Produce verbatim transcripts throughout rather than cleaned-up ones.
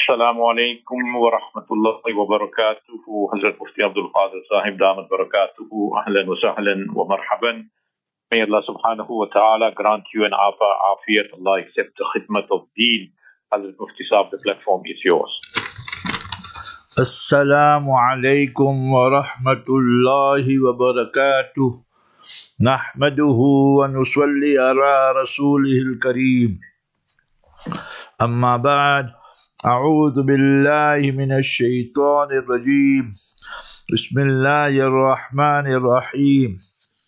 Assalamu alaikum wa rahmatullahi wa barakatuhu. Hazrat Mufti Abdul Qadir Sahib Damat Barakatuhu. Ahlan wa sahlan wa marhaban. May Allah subhanahu wa ta'ala grant you an afa afiyat. Allah accept the khidmat of deen. Hazrat Mufti Sahib, the platform is yours. Assalamu alaikum wa rahmatullahi wa barakatuh. Nahmaduhu wa nusalli ala rasulihil kareem. Amma ba'd. أعوذ بالله من الشيطان الرجيم بسم الله الرحمن الرحيم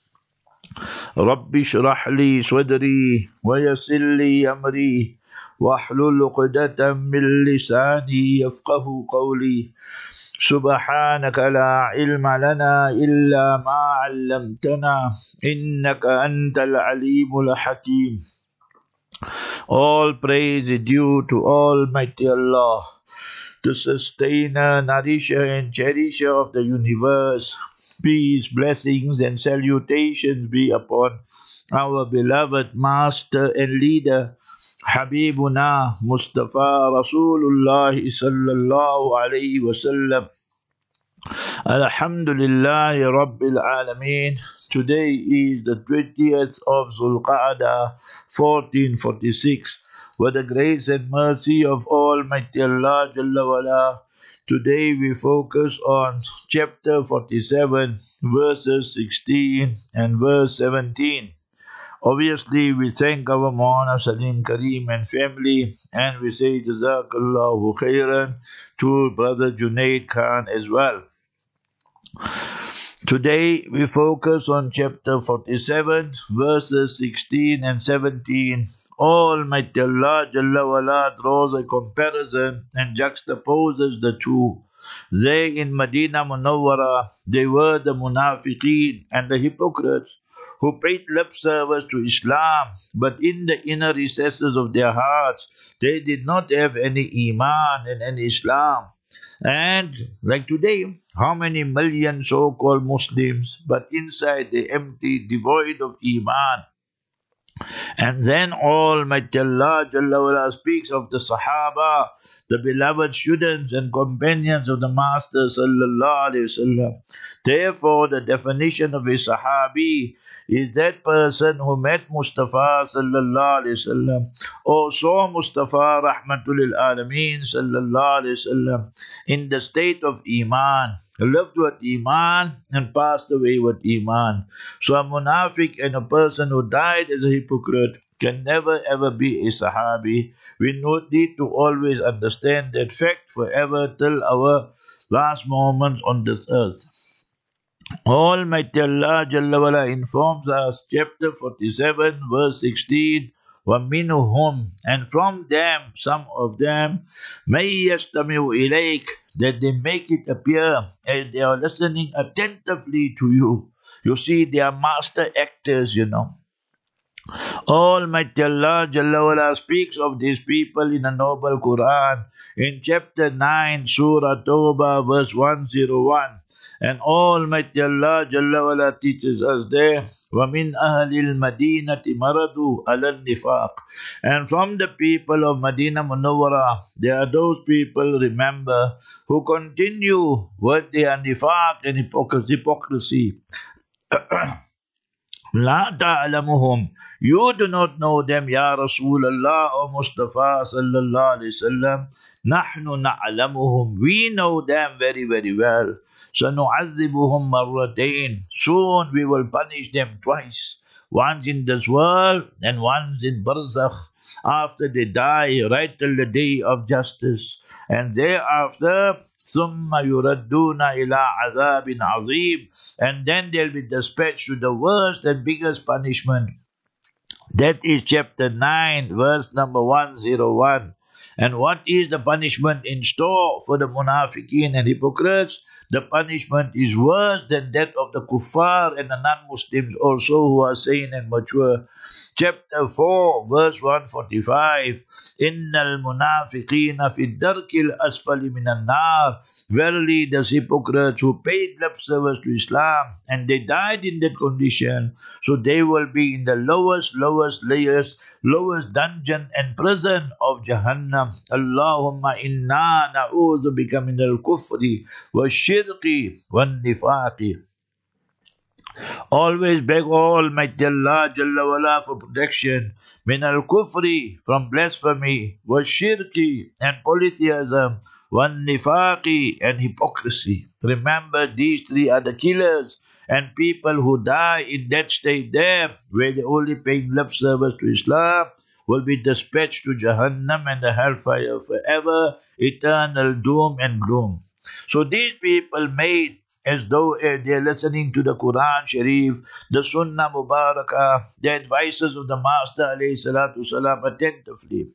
رب اشرح لي صدري ويسر لي أمري واحلل عقدة من لساني يفقه قولي سبحانك لا علم لنا إلا ما علمتنا إنك أنت العليم الحكيم. All praise is due to Almighty Allah, the sustainer, nourisher and cherisher of the universe. Peace, blessings and salutations be upon our beloved master and leader, Habibuna Mustafa Rasulullah sallallahu alayhi wa sallam. Alhamdulillahi Rabbil Alameen. Today is the twentieth of Zulqa'dah, fourteen forty-six. With the grace and mercy of Almighty Allah Jalla wala, today we focus on chapter forty-seven, verses sixteen and verse seventeen. Obviously, we thank our Maulana Salim Kareem and family, and we say Jazakallahu khairan to Brother Junaid Khan as well. Today we focus on chapter forty-seven, verses sixteen and seventeen. Almighty Allah Jalla wala draws a comparison and juxtaposes the two. They in Medina Munawwara, they were the munafiqeen and the hypocrites who paid lip service to Islam, but in the inner recesses of their hearts, they did not have any iman and any Islam. And like today, how many million so-called Muslims, but inside they empty, devoid of iman. And then Almighty Allah Jalla wala speaks of the Sahaba, the beloved students and companions of the Master Sallallahu Alaihi Wasallam. Therefore, the definition of a Sahabi is that person who met Mustafa Sallallahu Alaihi Wasallam or saw Mustafa Rahmatul Lil Alameen Sallallahu Alaihi Wasallam in the state of Iman, lived with Iman and passed away with Iman. So a munafiq and a person who died as a hypocrite can never ever be a Sahabi. We need to always understand that fact forever till our last moments on this earth. Almighty Allah Jalla wala informs us, chapter forty-seven, verse sixteen, وَمِنُهُمْ, and from them, some of them, مَيْ يَسْتَمِعُ إِلَيْكَ, that they make it appear as they are listening attentively to you. You see, they are master actors, you know. Almighty Allah Jalla wala speaks of these people in the noble Quran in chapter nine, Surah Tawbah, verse one oh one. And Almighty Allah Jalla wala teaches us there, وَمِنْ أَهْلِ الْمَدِينَةِ مَرَدُوا عَلَى النِّفَاقِ, and from the people of Medina Munawwara, there are those people, remember, who continue with their nifaq and hypocrisy. لَا تَعْلَمُهُمْ, you do not know them, Ya Rasulullah or Mustafa Sallallahu Alaihi Wasallam. نَحْنُ نَعْلَمُهُمْ, we know them very very well. سَنُعَذِّبُهُمْ مَرَّتَيْنِ, soon we will punish them twice, once in this world and once in Barzakh, after they die, right till the day of justice. And thereafter, ثُمَّ يُرَدُّونَ إِلَىٰ عَذَابٍ عَظِيمٍ, and then they'll be dispatched to the worst and biggest punishment. That is chapter nine, verse number one oh one. And what is the punishment in store for the munafiqeen and hypocrites? The punishment is worse than that of the kuffar and the non-Muslims also who are sane and mature. chapter four, verse one forty-five. Innal munafiqina fi darkil asfali minan nar. Verily, the hypocrites who paid lip service to Islam and they died in that condition, so they will be in the lowest, lowest layers, lowest dungeon and prison of Jahannam. Allahumma inna na'udhu bika min al-kufri wa shirqi wa nifaqi. Always beg Almighty Allah Jalla wala for protection. Min al-kufri, from blasphemy, wa shirki, and polytheism, wa nifaqi, and hypocrisy. Remember, these three are the killers, and people who die in that state there, where they only paying lip service to Islam, will be dispatched to Jahannam and the hellfire forever, eternal doom and gloom. So these people made as though uh, they are listening to the Quran Sharif, the Sunnah Mubarakah, the advices of the Master alayhi salatu salam attentively.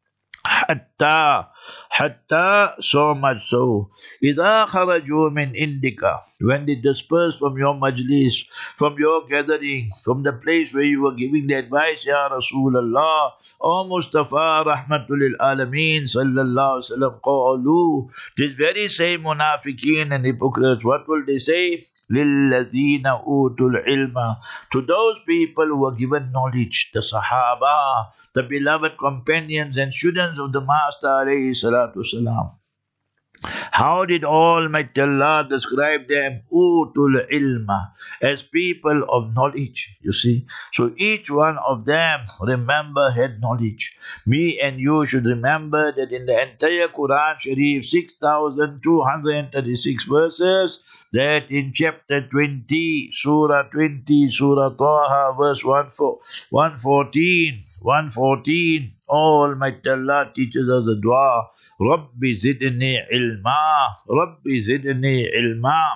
Hatta, hatta, so much so. إِذَا خَرَجُوا مِنْ إِنْدِكَ, when they disperse from your majlis, from your gathering, from the place where you were giving the advice, Ya Rasulullah, O Mustafa, Rahmatul lil Alameen, Sallallahu Alaihi Wasallam, qalu, this very same munafiqeen and hypocrites, what will they say? لِلَّذِينَ أُوتُوا الْعِلْمَ, to those people who were given knowledge, the Sahaba, the beloved companions and students of the Master alayhi salatu salam. How did Almighty Allah describe them? Utul ilma, as people of knowledge, you see. So each one of them, remember, had knowledge. Me and you should remember that in the entire Quran Sharif, six thousand two hundred thirty-six verses, that in chapter twenty, Surah twenty, Surah Taha, verse one fourteen, one fourteen, Almighty Allah teaches us a dua. Rabbi zidni ilma, Rabbi zidni ilma.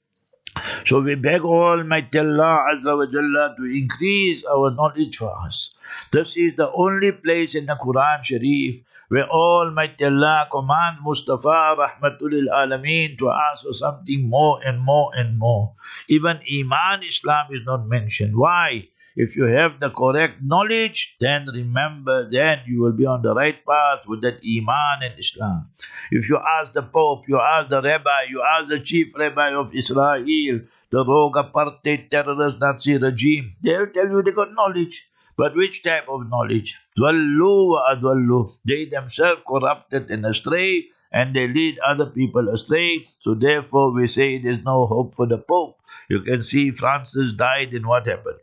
So we beg Almighty Allah Azza wa Jalla to increase our knowledge for us. This is the only place in the Quran Sharif where Almighty Allah commands Mustafa Rahmatul lil Alameen to ask for something more and more and more. Even Iman Islam is not mentioned. Why? If you have the correct knowledge, then remember, then you will be on the right path with that Iman and Islam. If you ask the Pope, you ask the Rabbi, you ask the Chief Rabbi of Israel, the rogue apartheid terrorist Nazi regime, they will tell you they got knowledge. But which type of knowledge? Dwallu wa adwallu. They themselves corrupted and astray, and they lead other people astray. So therefore we say there is no hope for the Pope. You can see Francis died, and what happened?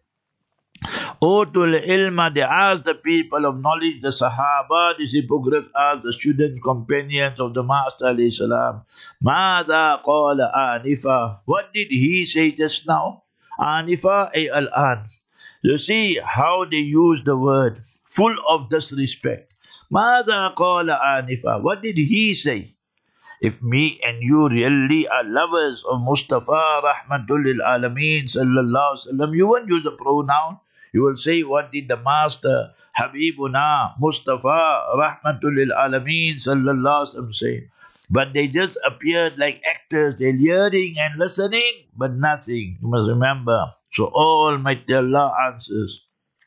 Utul ilma, they asked the people of knowledge, the Sahaba, the hypocrites asked the students, companions of the Master alayhi salam, Mada qala anifa, what did he say just now? Anifa ay al-an. You see how they use the word, full of disrespect. Mada qala anifa, what did he say? If me and you really are lovers of Mustafa Rahmatul lil Alameen Sallallahu Alaihi Wasallam, you won't use a pronoun. You will say, what did the Master Habibuna Mustafa Rahmatul lil Alameen Sallallahu Alaihi Wasallam say? But they just appeared like actors. They're hearing and listening, but nothing. You must remember. So Almighty Allah answers,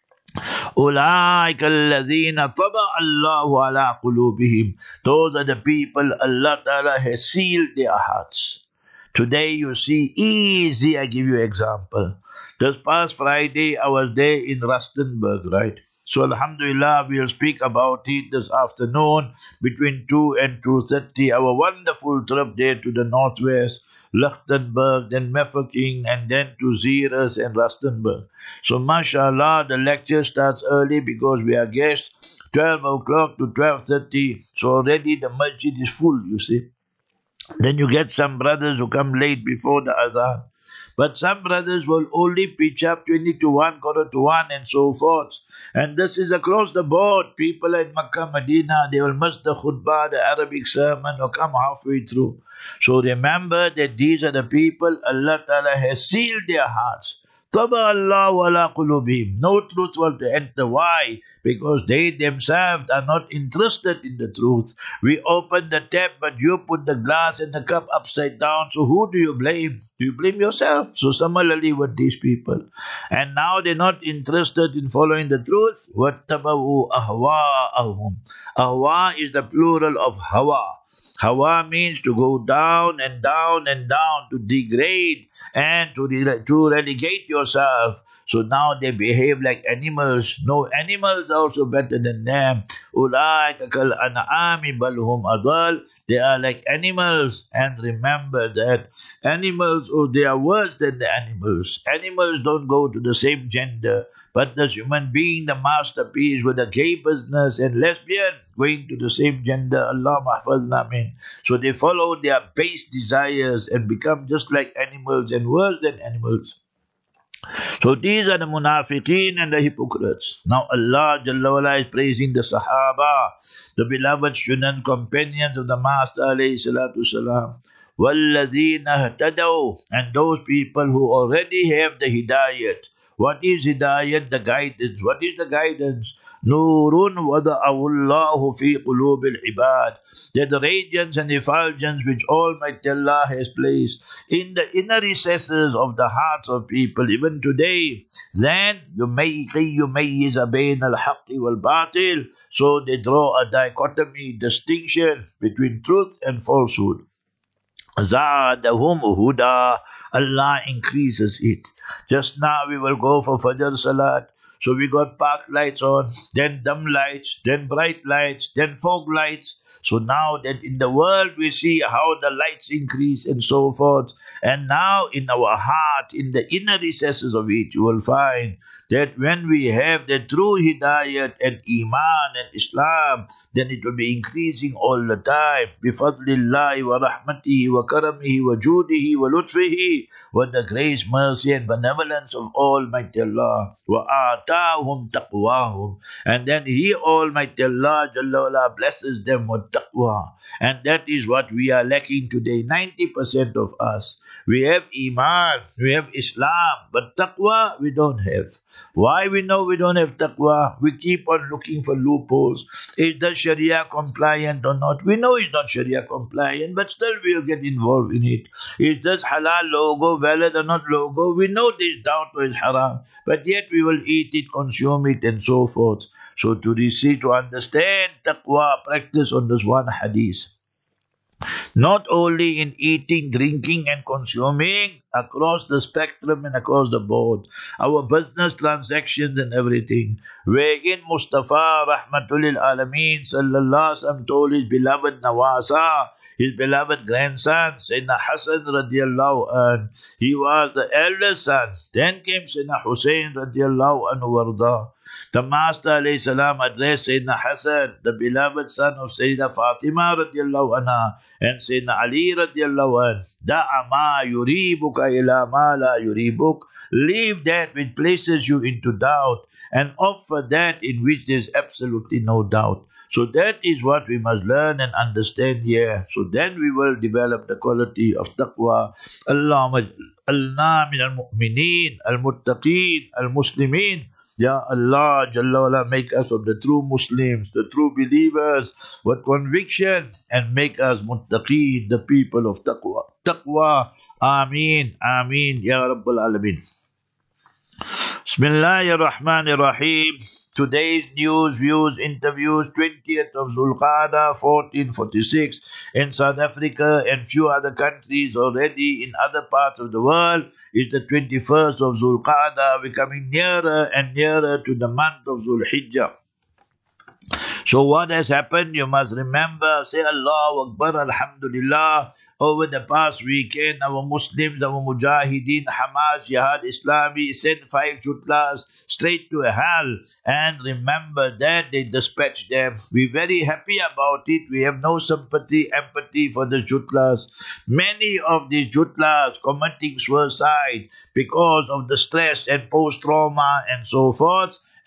أولئك الذين طبع الله على قلوبهم. Those are the people Allah Ta'ala has sealed their hearts. Today you see, easy, I give you example. This past Friday I was there in Rustenburg, right? So Alhamdulillah, we will speak about it this afternoon between two and two thirty. Our wonderful trip there to the northwest, Lichtenberg, then Mefeking, and then to Zeres and Rustenburg. So mashallah, the lecture starts early because we are guests, twelve o'clock to twelve thirty. So already the masjid is full, you see. Then you get some brothers who come late before the adhan. But some brothers will only pitch up twenty to one, quarter to one, and so forth. And this is across the board. People in Makkah, Medina, they will miss the khutbah, the Arabic sermon, or come halfway through. So remember that these are the people Allah Ta'ala has sealed their hearts. طَبَعَ اللَّهُ عَلَىٰ قُلُوبِهِمْ. No truth will to enter. Why? Because they themselves are not interested in the truth. We open the tap, but you put the glass and the cup upside down. So who do you blame? Do you blame yourself? So similarly with these people. And now they're not interested in following the truth. وَاتَّبَعُوا أَهْوَاءَهُمْ. Ahwa is the plural of hawa. Hawa means to go down and down and down, to degrade and to, re- to relegate yourself. So now they behave like animals. No, animals are also better than them. أُولَٰئِكَ كَالْأَنْعَامِ بَلْ هُمْ أَضَلُّ. They are like animals. And remember that animals, oh, they are worse than the animals. Animals don't go to the same gender. But this human being, the masterpiece with the gay business and lesbian going to the same gender, Allah mahfazna min. So they follow their base desires and become just like animals and worse than animals. So these are the munafiqeen and the hypocrites. Now Allah Jalla wala is praising the Sahaba, the beloved student companions of the Master alayhi salatu salam. وَالَّذِينَ اهْتَدَوْا. And those people who already have the hidayat. What is hidayat? The guidance. What is the guidance? Nurun wada'ahu Allahu fi qulubil ibad. They're the radiance and effulgence which Almighty Allah has placed in the inner recesses of the hearts of people, even today. Then yumayyi yumayyiz bayn al-haqqi wal-batil. So they draw a dichotomy, distinction between truth and falsehood. Zadahum huda. Allah increases it. Just now we will go for Fajr Salat. So we got park lights on, then dim lights, then bright lights, then fog lights. So now that in the world we see how the lights increase and so forth. And now in our heart, in the inner recesses of it, you will find that when we have the true hidayat and iman and Islam, then it will be increasing all the time. Bifadlillahi wa rahmatihi wa karamihi wa judihi wa lutfihi, with the grace, mercy and benevolence of Almighty Allah. Wa atahum taqwahum. And then He, Almighty Allah, Jalla wala, blesses them with taqwa. And that is what we are lacking today. ninety percent of us. We have Iman, we have Islam, but taqwa we don't have. Why we know we don't have taqwa? We keep on looking for loopholes. Is the Sharia compliant or not? We know it's not Sharia compliant, but still we'll get involved in it. Is this halal logo valid or not logo? We know this doubt is haram, but yet we will eat it, consume it, and so forth. So to receive, to understand taqwa, practice on this one hadith. Not only in eating, drinking and consuming, across the spectrum and across the board. Our business transactions and everything. Wherein Mustafa Rahmatul Alameen Sallallahu Alaihi Wasallam told his beloved Nawasa, his beloved grandson, Sayyidina Hassan radiallahu anhu. He was the eldest son. Then came Sayyidina Hussein radiallahu anhu warda. The Master alayhi salam addressed Sayyidina Hassan, the beloved son of Sayyida Fatima radiallahu anha, and Sayyidina Ali radiallahu anhu. Da'a ma yuribuka ila ma la yuribuk. Leave that which places you into doubt and opt for that in which there is absolutely no doubt. So that is what we must learn and understand here. So then we will develop the quality of taqwa. Allahumma alna min al-mu'mineen, al-muttaqeen, al-muslimin. Ya Allah, Jalla wala, make us of the true Muslims, the true believers with conviction, and make us muttaqeen, the people of taqwa. Taqwa. Ameen. Ameen. Ya Rabbal Alameen. Bismillahir Rahmanir Rahim. Today's news, views, interviews, twentieth of Zulqa'dah, fourteen forty-six in South Africa and few other countries already in other parts of the world is the twenty-first of Zulqa'dah. We're coming nearer and nearer to the month of Zulhijjah. So what has happened? You must remember, say Allahu Akbar, Alhamdulillah. Over the past weekend, our Muslims, our Mujahideen, Hamas, Jihad Islami sent five jutlas straight to hell. And remember that they dispatched them. We're very happy about it. We have no sympathy, empathy for the jutlas. Many of these jutlas committing suicide because of the stress and post-trauma and so forth.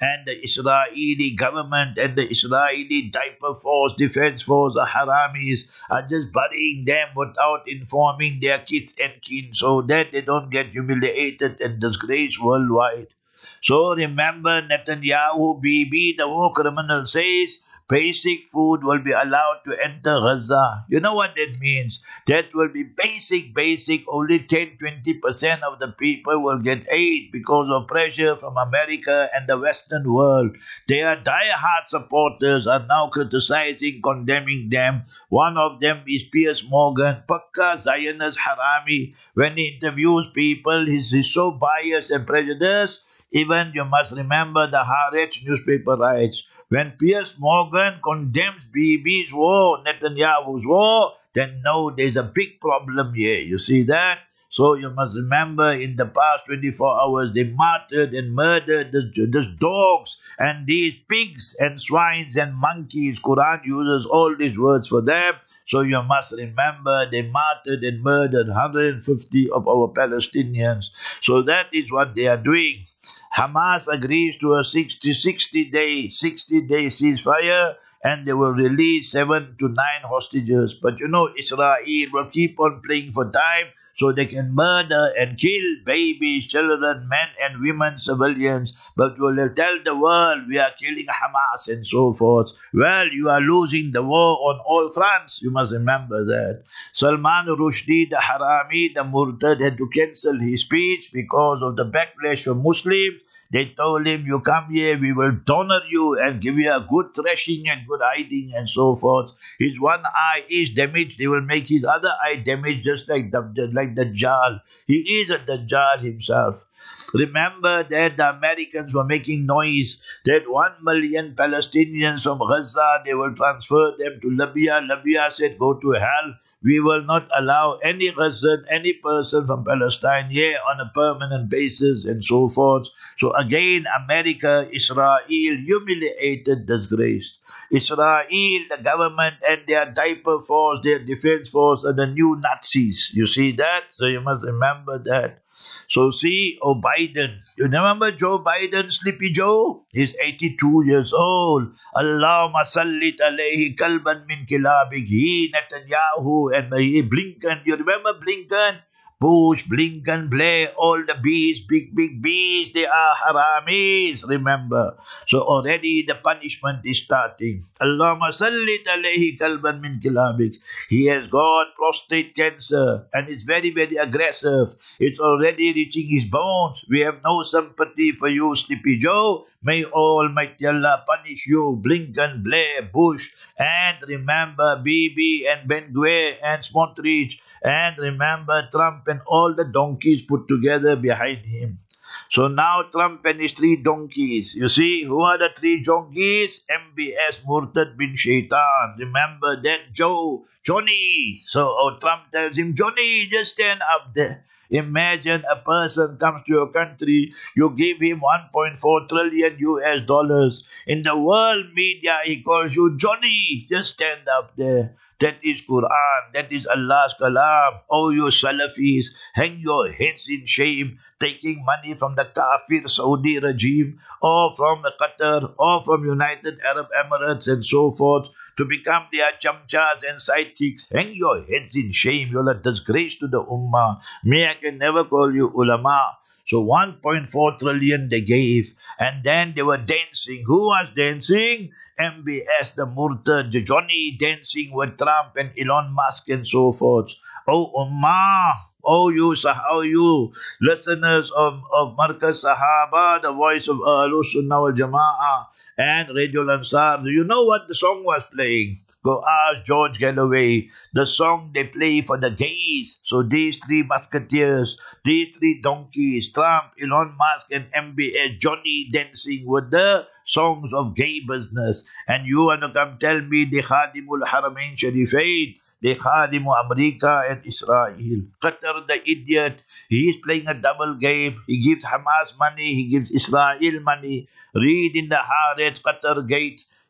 and the Israeli government and the Israeli diaper force, defense force, the Haramis are just burying them without informing their kith and kin so that they don't get humiliated and disgraced worldwide. So remember, Netanyahu, Bibi, the war criminal, says basic food will be allowed to enter Gaza. You know what that means? That will be basic, basic. Only ten to twenty percent of the people will get aid because of pressure from America and the Western world. Their die-hard supporters are now criticizing, condemning them. One of them is Piers Morgan, Pakka Zionist Harami. When he interviews people, he's, he's so biased and prejudiced. Even you must remember the Haaretz newspaper writes, when Piers Morgan condemns Bibi's war, Netanyahu's war, then no, there's a big problem here. You see that? So you must remember in the past twenty-four hours, they martyred and murdered these dogs and these pigs and swines and monkeys. Quran uses all these words for them. So you must remember they martyred and murdered one hundred fifty of our Palestinians. So that is what they are doing. Hamas agrees to a sixty, sixty day, sixty day ceasefire, and they will release seven to nine hostages. But you know, Israel will keep on playing for time so they can murder and kill babies, children, men and women, civilians. But will they tell the world we are killing Hamas and so forth? Well, you are losing the war on all fronts. You must remember that. Salman Rushdie, the Harami, the Murtad, had to cancel his speech because of the backlash from Muslims. They told him, you come here, we will donor you and give you a good thrashing and good hiding and so forth. His one eye is damaged, they will make his other eye damaged just like the, like the Dajjal. He is a Dajjal himself. Remember that the Americans were making noise that one million Palestinians from Gaza, they will transfer them to Libya. Libya said, go to hell. We will not allow any Gazan, any person from Palestine here on a permanent basis and so forth. So again, America, Israel, humiliated, disgraced. Israel, the government and their diaper force, their defense force are the new Nazis. You see that? So you must remember that. So see, oh Biden, you remember Joe Biden, Sleepy Joe? He's eighty-two years old. Allahumma sallit alayhi kalban min kilabik. He, Netanyahu, and Blinken. You remember Blinken? Bush, Blinken, Blair, all the bees, big, big bees, they are haramis, remember. So already the punishment is starting. Allahumma sallit alayhi kalban min kilabik. He has got prostate cancer and it's very, very aggressive. It's already reaching his bones. We have no sympathy for you, Sleepy Joe. May Almighty Allah punish you, Blinken, Blair, Bush, and remember Bibi and Ben-Gvir and Smotrich, and remember Trump and all the donkeys put together behind him. So now Trump and his three donkeys. You see, who are the three donkeys? M B S Murtad bin Shaitan. Remember that Joe, Johnny. So oh, Trump tells him, Johnny, just stand up there. Imagine a person comes to your country, you give him one point four trillion U S dollars. In the world media, he calls you Johnny. Just stand up there. That is Quran. That is Allah's Kalam. Oh, you Salafis, hang your heads in shame, taking money from the Kafir Saudi regime, or from Qatar, or from United Arab Emirates and so forth, to become their chamchas and sidekicks. Hang your heads in shame. You're a disgrace to the Ummah. Me, I can never call you ulama. So one point four trillion they gave, and then they were dancing. Who was dancing? M B S, the Murtad, Johnny dancing with Trump and Elon Musk and so forth. Oh Ummah, oh you, oh you listeners of, of Markaz Sahaba, the voice of Ahlus Sunnah wal Jama'ah and Radio Ansar. Do you know what the song was playing? Go ask George Galloway. The song they play for the gays. So these three musketeers, these three donkeys, Trump, Elon Musk and M B S, Johnny dancing with the songs of gay business. And you want to come tell me the Khadimul Haramain Sharifain, the Khadimu America and Israel. Qatar, the idiot, he is playing a double game. He gives Hamas money, he gives Israel money. Read in the Haaretz, Qatar Gate.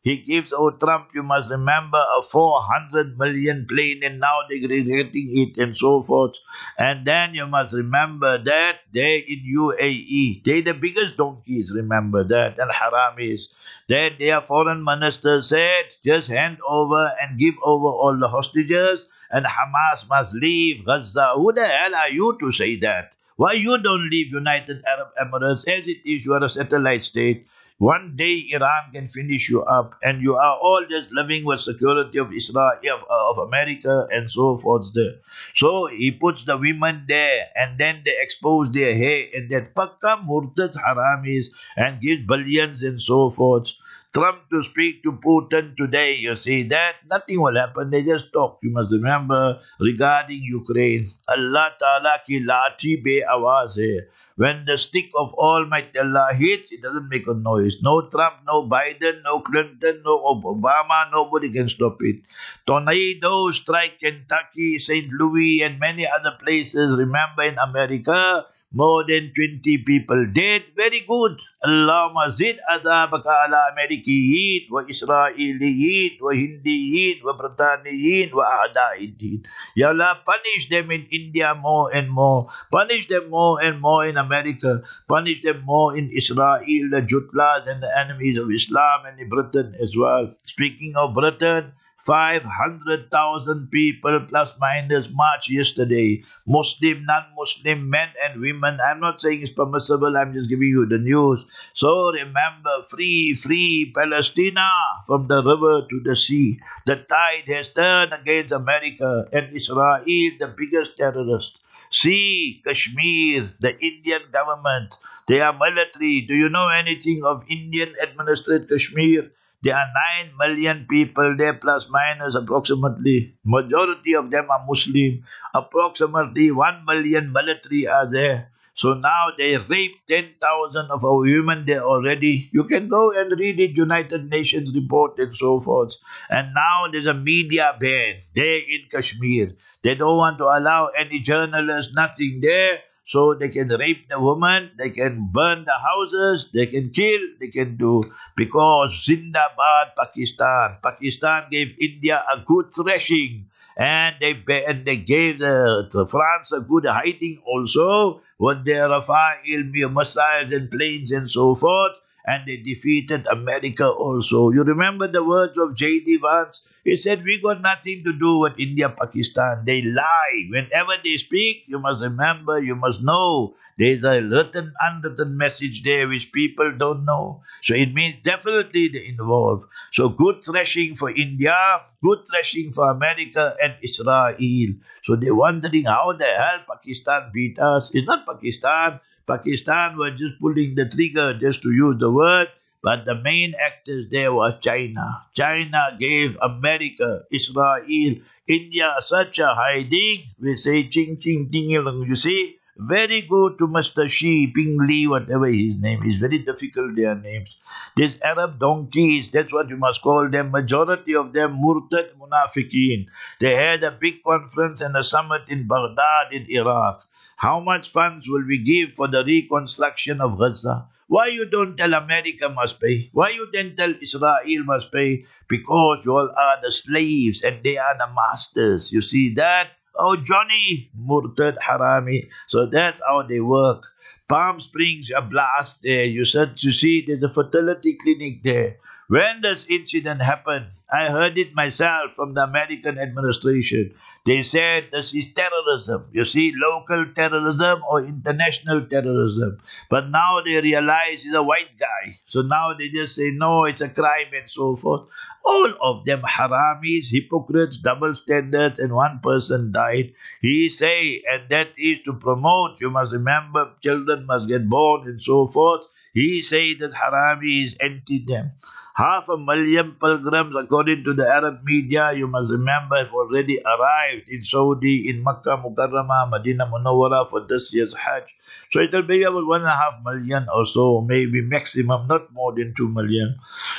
He gives, oh Trump, you must remember, a four hundred million plane and now they're getting it and so forth. And then you must remember that they in U A E, they the biggest donkeys, remember that, and haramis. That their foreign minister said, just hand over and give over all the hostages and Hamas must leave Gaza. Who the hell are you to say that? Why you don't leave United Arab Emirates? As it is, you are a satellite state. One day Iran can finish you up and you are all just living with security of Israel, of, of America and so forth there. So he puts the women there and then they expose their hair and that pakka murtad haramis and gives billions and so forth. Trump to speak to Putin today, you see that nothing will happen. They just talk. You must remember regarding Ukraine. Allah Ta'ala ki lathi be awaz hai. When the stick of Almighty Allah hits, it doesn't make a noise. No Trump, no Biden, no Clinton, no Obama, nobody can stop it. Tornadoes strike Kentucky, Saint Louis, and many other places. Remember in America, more than twenty people dead. Very good. Allahumma zid adabaka ala Amerikiyin wa Israeliyin wa Hindiyin wa Britanniyin wa A'da'iddin. Ya Allah, punish them in India more and more. Punish them more and more in America. Punish them more in Israel, the Jutlas and the enemies of Islam, and in Britain as well. Speaking of Britain, five hundred thousand people plus minus march yesterday. Muslim, non-Muslim, men and women. I'm not saying it's permissible, I'm just giving you the news. So remember, free, free Palestine from the river to the sea. The tide has turned against America and Israel, the biggest terrorist. See, Kashmir, the Indian government, they are military. Do you know anything of Indian administered Kashmir? There are nine million people there, plus minus approximately. Majority of them are Muslim. Approximately one million military are there. So now they raped ten thousand of our women there already. You can go and read it, United Nations report and so forth. And now there's a media ban there in Kashmir. They don't want to allow any journalists, nothing there. So they can rape the woman, they can burn the houses, they can kill, they can do. Because Zindabad, Pakistan. Pakistan gave India a good thrashing. And they and they gave the, the France a good hiding also with their Rafale missiles and planes and so forth. And they defeated America also. You remember the words of J D Vance? He said, we got nothing to do with India, Pakistan. They lie. Whenever they speak, you must remember, you must know. There's a written, unwritten message there which people don't know. So it means definitely they're involved. So good thrashing for India, good thrashing for America and Israel. So they're wondering how the hell Pakistan beat us. It's not Pakistan. Pakistan was just pulling the trigger, just to use the word, but the main actors there was China. China gave America, Israel, India such a hiding. We say ching ching ding, you see. Very good to Mister Xi, Ping Li, whatever his name is. Very difficult, their names. These Arab donkeys, that's what you must call them. Majority of them Murtad Munafiqeen. They had a big conference and a summit in Baghdad in Iraq. How much funds will we give for the reconstruction of Gaza? Why you don't tell America must pay? Why you then tell Israel must pay? Because you all are the slaves and they are the masters. You see that? Oh, Johnny, Murtad Harami. So that's how they work. Palm Springs, a blast there. You said, you see, there's a fertility clinic there. When this incident happened, I heard it myself from the American administration. They said this is terrorism. You see, local terrorism or international terrorism. But now they realize he's a white guy. So now they just say, no, it's a crime and so forth. All of them haramis, hypocrites, double standards, and one person died. He say, and that is to promote, you must remember, children must get born and so forth. He say that haramis empty them. Half a million pilgrims, according to the Arab media, you must remember, have already arrived in Saudi, in Makkah, Mukarramah, Medina Munawwara for this year's Hajj. So it will be about one and a half million or so, maybe maximum, not more than two million.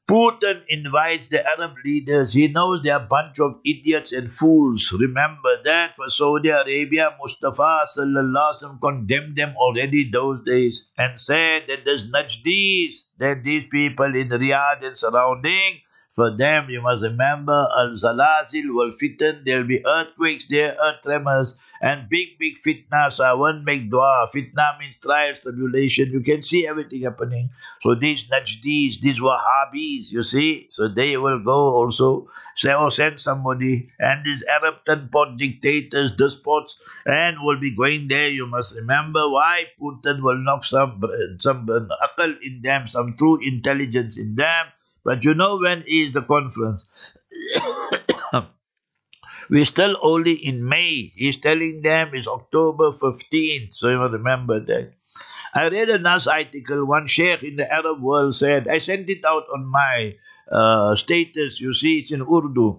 Putin invites the Arab leaders. He knows they are a bunch of idiots and fools. Remember that for Saudi Arabia, Mustafa sallallahu alaihi wasallam condemned them already those days and said that there's Najdis, that these people in Riyadh and surrounding, for them, you must remember, al-zalazil wal-fitan, there will be earthquakes there, earth tremors, and big, big fitna. So I won't make dua. Fitna means trials, tribulation. You can see everything happening. So these Najdis, these Wahhabis, you see, so they will go also, say, or send somebody, and these Arab pot dictators, despots, and will be going there. You must remember why Putin will knock some, some akal in them, some true intelligence in them. But you know when is the conference? We're still only in May. He's telling them it's October fifteenth. So you must remember that. I read a nice article. One sheikh in the Arab world said, I sent it out on my uh, status. You see, it's in Urdu.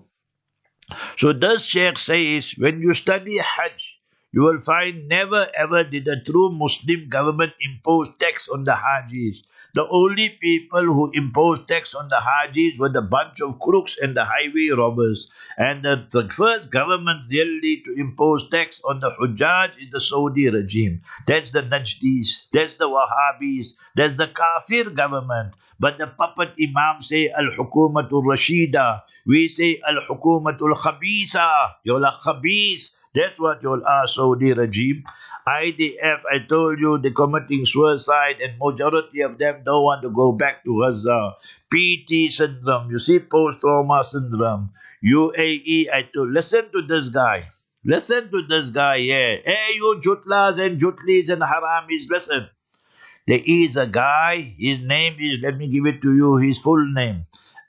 So this sheikh says, when you study Hajj, you will find never ever did a true Muslim government impose tax on the Hajis. The only people who imposed tax on the Hajis were the bunch of crooks and the highway robbers. And the, the first government really to impose tax on the Hujjaj is the Saudi regime. That's the Najdis, that's the Wahhabis, that's the Kafir government. But the puppet Imam say Al-Hukumatul Rashida. We say Al-Hukumatul Khabisa. You're a Khabis. That's what you'll ask Saudi regime. I D F, I told you, they're committing suicide and majority of them don't want to go back to Gaza. P T syndrome, you see, post-trauma syndrome. U A E, I told, listen to this guy. Listen to this guy, yeah. Hey, you Jutlas and Jutlis and Haramis, listen. There is a guy, his name is, let me give it to you, his full name.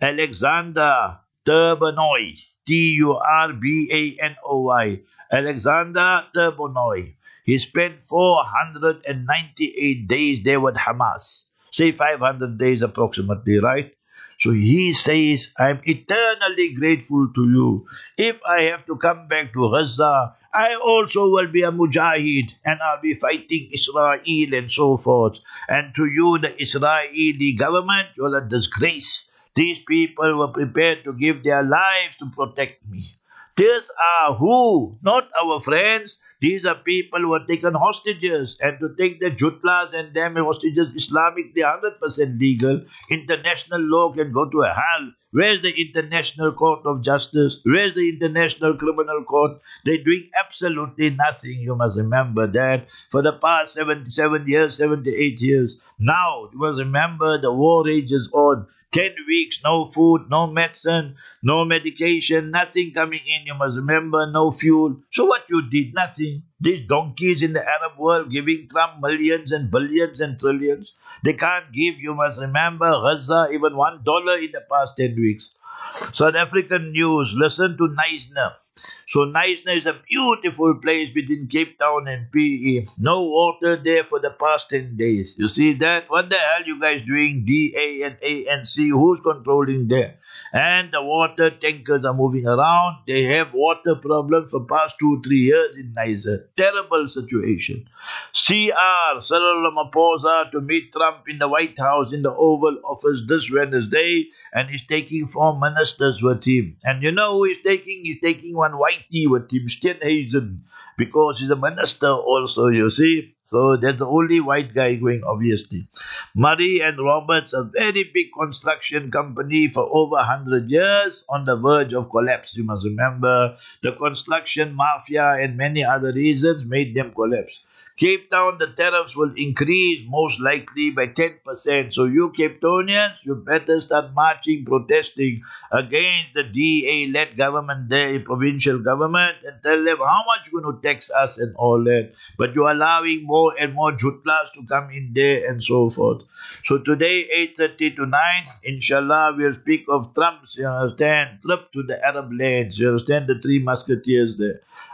Alexander Turbanoy. T U R B A N O Y. Alexander Turbanoy. He spent four hundred ninety-eight days there with Hamas. Say five hundred days approximately, right? So he says, I'm eternally grateful to you. If I have to come back to Gaza, I also will be a mujahid and I'll be fighting Israel and so forth. And to you, the Israeli government, you're a disgrace. These people were prepared to give their lives to protect me. These are who? Not our friends. These are people who are taken hostages. And to take the Jutlas and them hostages, Islamically one hundred percent legal. International law can go to hell. Where's the International Court of Justice? Where's the International Criminal Court? They're doing absolutely nothing. You must remember that. For the past seventy-seven years, seventy-eight years. Now, you must remember the war rages on. Ten weeks, no food, no medicine, no medication, nothing coming in. You must remember, no fuel. So what you did? Nothing. These donkeys in the Arab world giving Trump millions and billions and trillions. They can't give, you must remember, Gaza even one dollar in the past ten weeks. South African news, listen to Knysna. So Knysna is a beautiful place between Cape Town and P E. No water there for the past ten days. You see that? What the hell you guys doing? D A and A N C, who's controlling there? And the water tankers are moving around. They have water problems for past two, three years in Niger. Terrible situation. C R, Cyril Ramaphosa to meet Trump in the White House in the Oval Office this Wednesday, and he's taking four ministers with him. And you know who he's taking? He's taking one whitey with him, Steenhuisen, because he's a minister also, you see. So that's the only white guy going, obviously. Murray and Roberts, a very big construction company for over one hundred years, on the verge of collapse. You must remember, the construction mafia and many other reasons made them collapse. Cape Town, the tariffs will increase most likely by ten percent. So you Cape Townians, you better start marching, protesting against the D A-led government there, provincial government, and tell them how much you're going to tax us and all that. But you're allowing more and more Jutlas to come in there and so forth. So today, eight thirty to nine, inshallah, we'll speak of Trump's, you understand, trip to the Arab lands. You understand, the three musketeers there.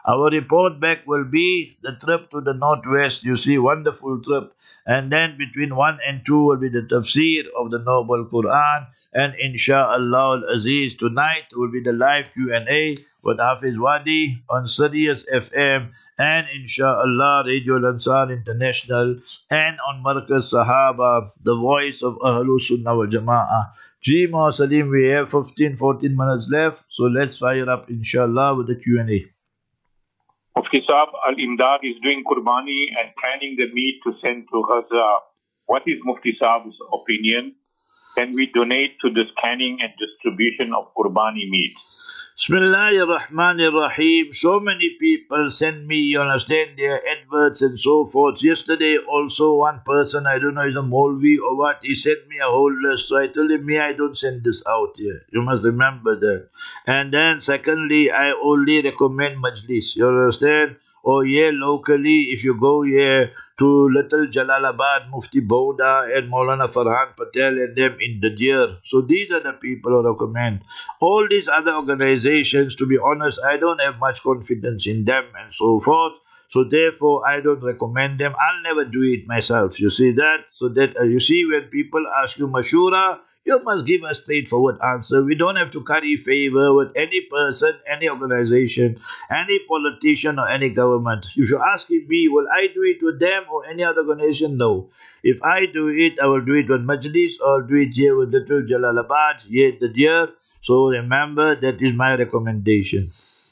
Our report back will be the trip to the northwest. You see, wonderful trip. And then between one and two will be the tafsir of the Noble Quran. And insha'Allah al-Aziz, tonight will be the live Q and A with Hafiz Wadi on Sirius F M. And insha'Allah Radio Al-Ansar International. And on Markaz Sahaba, the voice of Ahlul Sunnah wal Jama'ah. Ji Ma Salim, we have fifteen, fourteen minutes left. So let's fire up inshallah with the Q and A. Mufti Saab, Al-Imdad is doing Qurbani and planning the meat to send to Gaza. What is Mufti Saab's opinion? Can we donate to the scanning and distribution of Qurbani meat? Bismillahir Rahmanir Rahim. So many people send me, you understand, their adverts and so forth. Yesterday also one person, I don't know, is a Molvi or what, he sent me a whole list. So I told him, me, I don't send this out here. You must remember that. And then secondly, I only recommend Majlis. You understand? Or yeah, locally, if you go here to Little Jalalabad, Mufti Bouda and Maulana Farhan Patel and them in the deer. So these are the people who recommend. All these other organizations, to be honest, I don't have much confidence in them and so forth. So therefore, I don't recommend them. I'll never do it myself. You see that? So that, uh, you see, when people ask you mashura, you must give a straightforward answer. We don't have to curry favor with any person, any organization, any politician or any government. If you're asking me, will I do it with them or any other organization? No. If I do it, I will do it with Majlis or I'll do it here with Little Jalalabad, here the deer. So remember, that is my recommendation.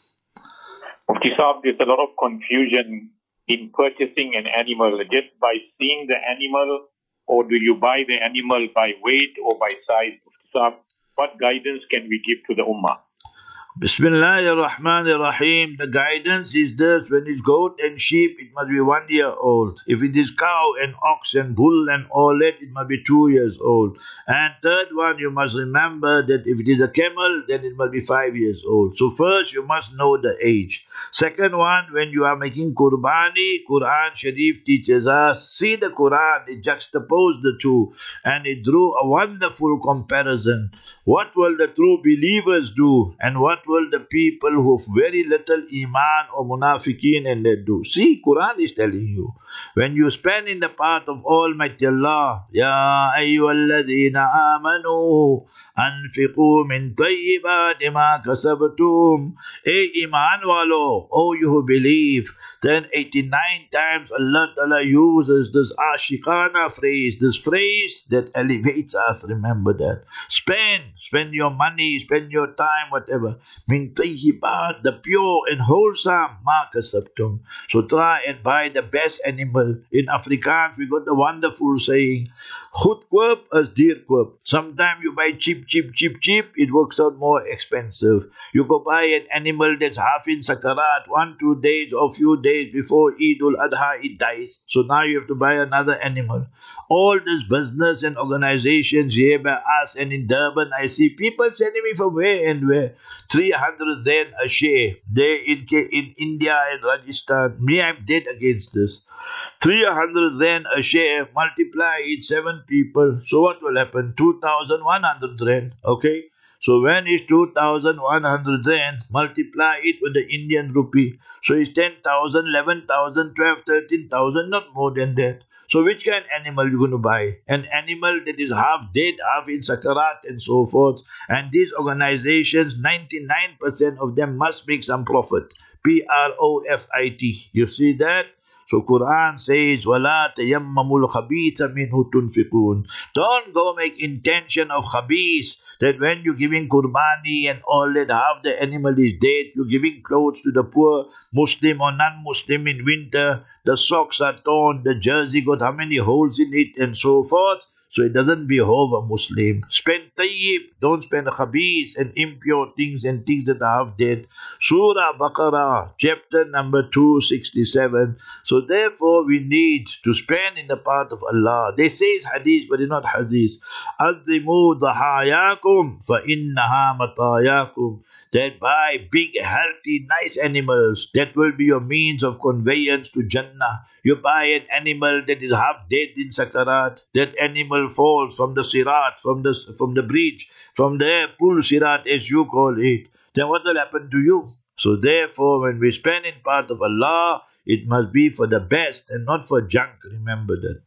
Mufti Saab, there's a lot of confusion in purchasing an animal. Just by seeing the animal, or do you buy the animal by weight or by size? What guidance can we give to the Ummah? Bismillahir Rahmanir Rahim. The guidance is this: when it's goat and sheep, it must be one year old. If it is cow and ox and bull and all that, it must be two years old. And third one, you must remember that if it is a camel, then it must be five years old. So first, you must know the age. Second one, when you are making Qurbani, Quran Sharif teaches us, see the Quran, it juxtaposed the two, and it drew a wonderful comparison. What will the true believers do, and what will the people who have very little iman or munafiqeen and they do? See, Quran is telling you, when you spend in the path of Almighty Allah, Ya ayyuhalladhina amanu, anfiqu min tayyibati ma kasabtum. Hey iman walo, oh you who believe. Then eighty-nine times Allah Ta'ala uses this ashiqana phrase, this phrase that elevates us. Remember that. Spend, spend your money, spend your time, whatever. Min tayyibat, the pure and wholesome, ma kasabtum. So try and buy the best animal. In Afrikaans, we got the wonderful saying, goed koop is duur koop. Sometimes you buy cheap, cheap, cheap, cheap, it works out more expensive. You go buy an animal that's half in sakarat, one, two days or few days before Eid ul-Adha, it dies. So now you have to buy another animal. All this business and organizations here by us and in Durban, I see people sending me from where and where. three hundred rand a share. There in, in India and Rajasthan. Me, I'm dead against this. three hundred rand a share, multiply it, seven people. So what will happen? two thousand one hundred rand. Okay? So when is two thousand one hundred rand, multiply it with the Indian rupee. So it's ten thousand, eleven thousand, twelve, thirteen thousand, not more than that. So which kind of animal you going to buy? An animal that is half dead, half in sakarat and so forth. And these organizations, ninety-nine percent of them must make some profit. P R O F I T. You see that? So Quran says, وَلَا تَيَمَّمُوا الْخَبِيثَ مِنْهُ تُنْفِقُونَ. Don't go make intention of khabith, that when you're giving Qurbani and all that, half the animal is dead, you're giving clothes to the poor, Muslim or non-Muslim in winter, the socks are torn, the jersey got how many holes in it and so forth. So it doesn't behove a Muslim. Spend tayyib, don't spend khabith and impure things and things that are half dead. Surah Baqarah, chapter number two sixty-seven. So therefore we need to spend in the path of Allah. They say it's hadith, but it's not hadith. Azimu dhahayakum fa innaha matayakum. That buy big, healthy, nice animals. That will be your means of conveyance to Jannah. You buy an animal that is half dead in sakarat. That animal falls from the sirat, from the from the bridge, from the pool sirat as you call it. Then what will happen to you? So therefore, when we spend in path of Allah, it must be for the best and not for junk. Remember that.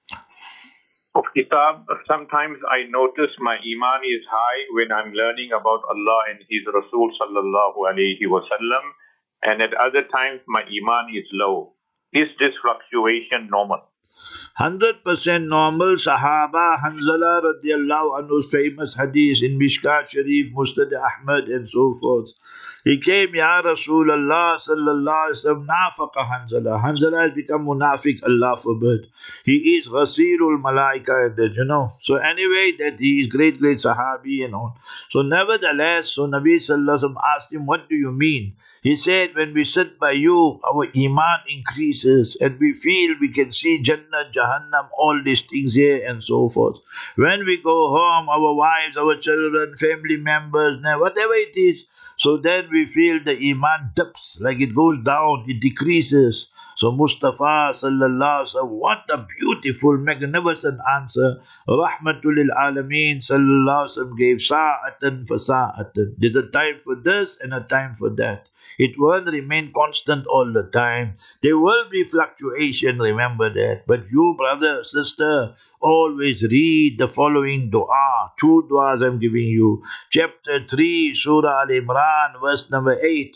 Okay, Saab, sometimes I notice my iman is high when I'm learning about Allah and His Rasul sallallahu alayhi wasallam, and at other times my iman is low. Is this fluctuation normal? one hundred percent normal. Sahaba Hanzala radiallahu anhu's famous hadith in Mishkat Sharif, Musnad Ahmad and so forth. He came, Ya Rasulullah sallallahu alayhi wa sallam, nafaqa Hanzala. Hanzala has become munafiq, Allah forbid. He is Ghasilul Malaika, and that, you know. So anyway, that he is great, great Sahabi and all. So nevertheless, so Nabi sallallahu alayhi wa sallam asked him, what do you mean? He said, when we sit by you, our iman increases and we feel we can see Jannah, Jahannam, all these things here and so forth. When we go home, our wives, our children, family members, whatever it is, so then we feel the iman dips, like it goes down, it decreases. So Mustafa sallallahu alaihi wasallam, what a beautiful, magnificent answer. Rahmatul lil Alameen sallallahu alaihi wasallam gave sa'atan for sa'atan. There's a time for this and a time for that. It won't remain constant all the time. There will be fluctuation, remember that. But you, brother, sister, always read the following dua. Two duas I'm giving you. Chapter three, Surah Al-Imran, verse number eight.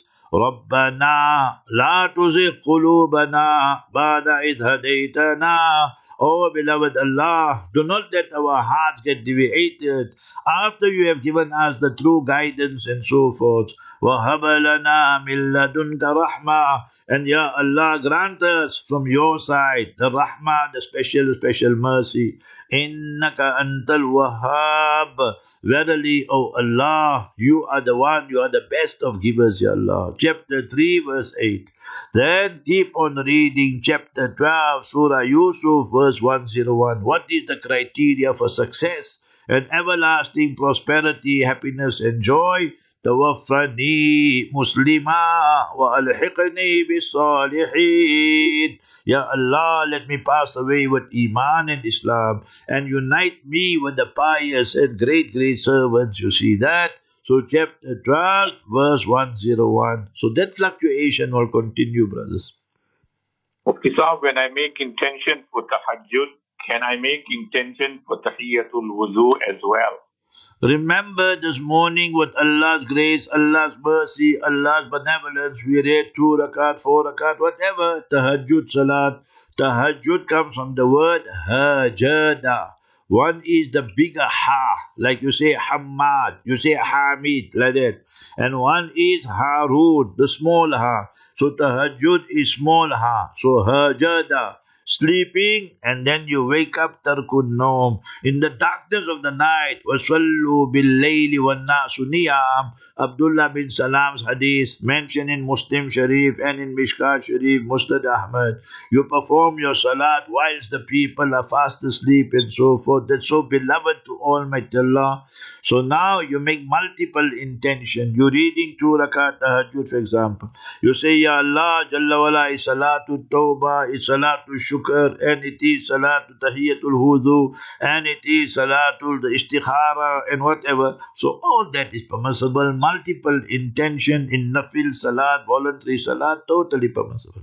رَبَّنَا لَا تُزِغْ قُلُوبَنَا بَعْدَ إِذْ هَدَيْتَنَا. Oh, beloved Allah, do not let our hearts get deviated after you have given us the true guidance and so forth. وَهَبَ لَنَا مِن لَدُنْكَ رَحْمَةً. And Ya Allah, grant us from your side the rahmah, the special, special mercy. إِنَّكَ أَنْتَ الْوَهَّابِ. Verily, O Allah, you are the one, you are the best of givers, Ya Allah. Chapter three, verse eight. Then keep on reading chapter twelve, Surah Yusuf, verse one oh one. What is the criteria for success and everlasting prosperity, happiness and joy? Tawaffani Muslima wa alhiqni bis-salihin. Ya Allah, let me pass away with Iman and Islam and unite me with the pious and great, great servants. You see that? So chapter twelve, verse one oh one. So that fluctuation will continue, brothers. Okay, so when I make intention for tahajjud, can I make intention for tahiyatul wudu as well? Remember this morning with Allah's grace, Allah's mercy, Allah's benevolence, we read two rakat, four rakat, whatever, tahajjud salat. Tahajjud comes from the word hajada. One is the bigger ha, like you say Hamad, you say Hamid, like that. And one is Harun, the small ha. So tahajjud is small ha. So hajada, sleeping, and then you wake up, tarkun noam, in the darkness of the night. وَصَلُّوا بِاللَّيْلِ وَالنَّاسُ نِيَامٌ. Abdullah bin Salam's hadith, mentioned in Muslim Sharif and in Mishkat Sharif, Musnad Ahmad. You perform your salat whilst the people are fast asleep and so forth. That's so beloved to Almighty Allah. So now you make multiple intention. You're reading two rakat tahajjud, for example. You say, Ya Allah, Jalla wala, is salatu tawbah, is salatu shukr, and it is salatu tahiyatul wudu, and it is salatul the istikhara, and whatever. So all that is permissible. Multiple intention in nafil salat, voluntary salat, totally permissible.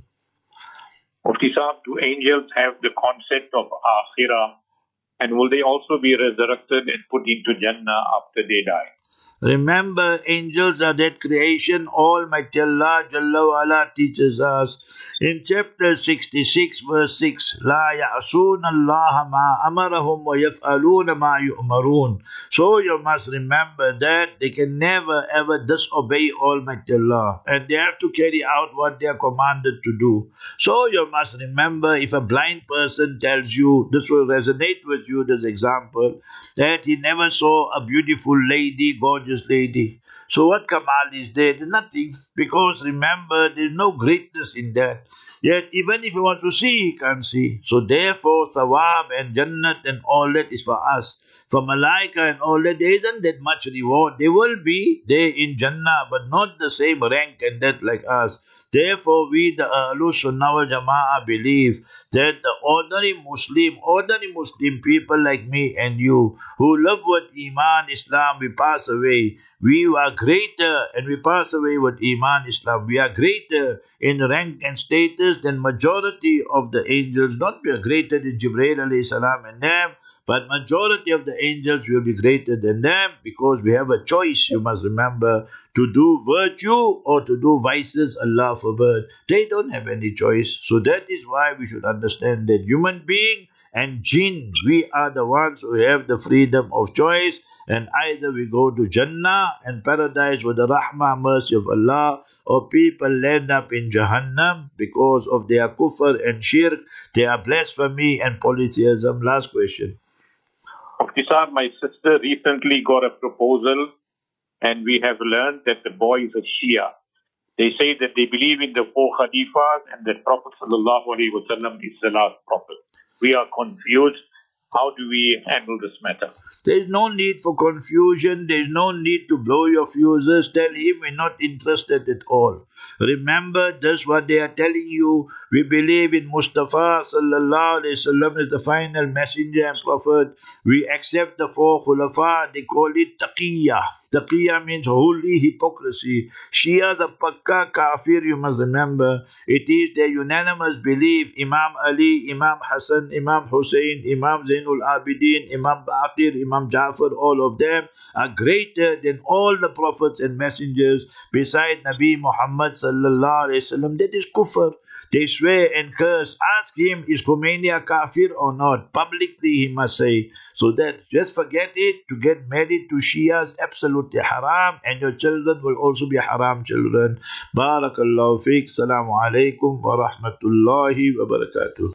Mufti Saab, do angels have the concept of akhirah, and will they also be resurrected and put into Jannah after they die? Remember, angels are that creation Almighty Allah Jalla wa Ala teaches us in chapter sixty-six, verse six. La ya'asuna Allah ma amarahum wa yaf'aluna ma yu'marun. So you must remember that they can never ever disobey Almighty Allah, and they have to carry out what they are commanded to do. So you must remember, if a blind person tells you, this will resonate with you, this example, that he never saw a beautiful lady, gorgeous lady. So what kamal is there? There's nothing, because remember, there's no greatness in that. Yet even if he wants to see, he can't see. So therefore, Sawab and Jannat and all that is for us. For Malaika and all that, there isn't that much reward. They will be there in Jannah, but not the same rank and that like us. Therefore, we, the Ahlus Sunnah wal Jama'ah, believe that the ordinary Muslim, ordinary Muslim people like me and you, who live with Iman, Islam, we pass away. We are greater and we pass away with Iman Islam. We are greater in rank and status than majority of the angels. Not we are greater than Jibreel alayhi salam and them, but majority of the angels will be greater than them because we have a choice, you must remember, to do virtue or to do vices, Allah forbid. They don't have any choice. So that is why we should understand that human being and jinn, we are the ones who have the freedom of choice, and either we go to Jannah and paradise with the rahmah, mercy of Allah, or people land up in Jahannam because of their kufr and shirk, their blasphemy and polytheism. Last question. Mufti-Saab, my sister recently got a proposal and we have learned that the boy is a Shia. They say that they believe in the four Khalifas and that Prophet sallallahu alaihi wasallam is the last prophet. We are confused. How do we handle this matter? There is no need for confusion. There is no need to blow your fuses. Tell him we're not interested at all. Remember, that's what they are telling you. We believe in Mustafa sallallahu alaihi wasallam as the final messenger and prophet. We accept the four khulafa. They call it taqiyya. Taqiyya means holy hypocrisy. Shia the pakka kafir, you must remember. It is their unanimous belief. Imam Ali, Imam Hassan, Imam Hussein, Imam Zainul Abidin, Imam Baqir, Imam Jafar, all of them are greater than all the prophets and messengers beside Nabi Muhammad sallallahu alaihi wasallam. That is kufr. They swear and curse. Ask him, is Khomeini a kafir or not? Publicly he must say. So that just forget it. To get married to Shia is absolutely haram, and your children will also be haram children. Barakallahu feek. Assalamu alaikum wa rahmatullahi wa barakatuh.